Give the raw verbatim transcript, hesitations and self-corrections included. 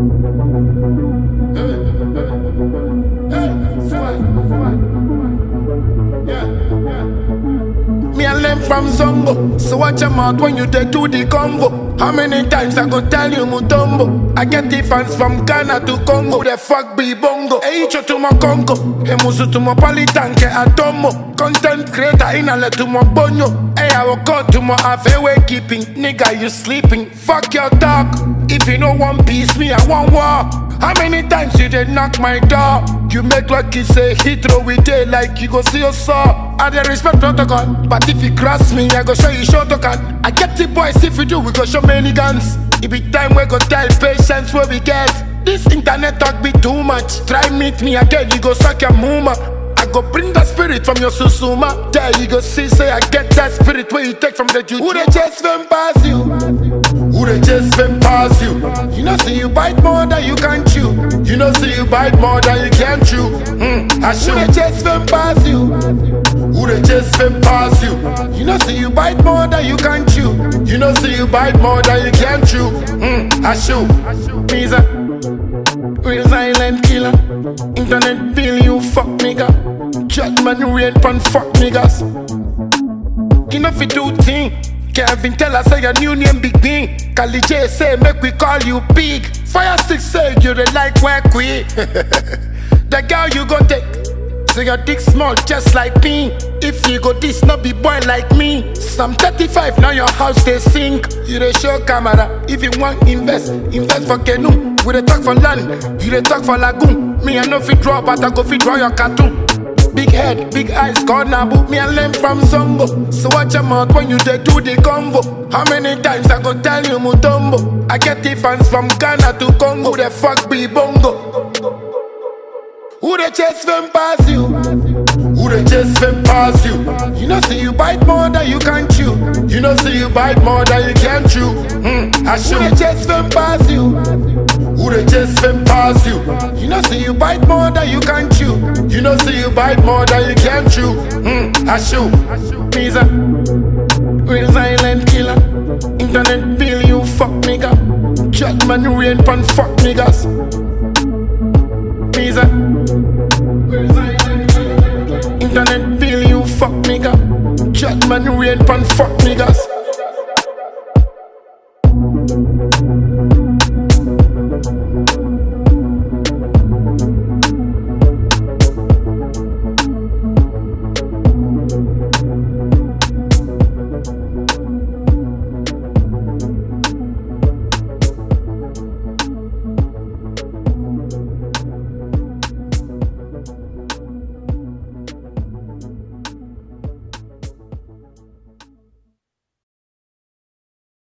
Me and them from Zongo, so watch your mouth when you take to the combo. How many times I go tell you Mutombo? I get the fans from Ghana to Congo. The fuck be bongo. Hey, icho to my Congo. Hey, musu to my politanke atomo. Content creator in a let to my bonyo. Hey, I will go to my halfway keeping. Nigga, you sleeping? Fuck your talk. If you know one piece, me I want war. How many times you did knock my door? You make like you say hit throw with it like you go see your saw. I dey respect protocol, but if you cross me, I go show you short can. I get the boys if you do, we go show many guns. It be time we go tell patience where we get. This internet talk be too much. Try meet me again, you go suck your muma. I go bring the spirit from your susuma. There you go see, say I get that spirit where you take from the juju. Who they just them pass you? Who they just them pass you? You know see you bite more than you can chew. You know see you bite more than you can chew. Mm, I shoot. Who they just them pass you? Who they just them pass you? You know see you bite more than you can chew. You know see you bite more than you can chew. Mm, I shoot. Me's a real silent killer. Internet bill you fuck nigga. Judgment rain pon fuck niggas. You know fi do thing. Kevin tell us say your new name Big B. Kali J say make we call you Big. Fire Stick say you dey like work we. The girl you go take. So your dick small just like me. If you go this not be boy like me. Some thirty-five now your house they sink. You dey show camera. If you want invest, invest for canoe. We dey talk for land, you dey talk for lagoon. Me I no fit draw but I go fit draw your cartoon. Big head, big eyes, corner book. Me and them from Zongo. So watch your mouth when you dey do the combo. How many times I go tell you Mutombo? I get the fans from Ghana to Congo. Who the fuck be bongo? Who they chase them pass you? Who they chase them pass you? You know see you bite more than you can chew. You know see you bite more than you can chew. Mm, I shoot. Who they chase them pass you? Who they chase them pass you? You know see you bite more than you can chew. You know see you bite more than you can chew. Mm, I shoot. Me's a real silent killer. Internet bill you fuck nigga. Judgment rain pon fuck niggas. Me's a real silent killer. Internet bill you fuck nigga. Judgment rain pon fuck niggas.